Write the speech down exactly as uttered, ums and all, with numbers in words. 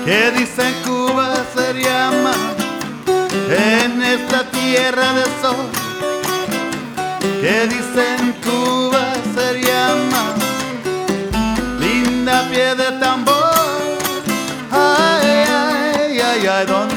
que dicen Cuba se llama, en esta tierra de sol, que dicen Cuba se llama, linda pie de tambor, ay, ay, ay, ay, ¿dónde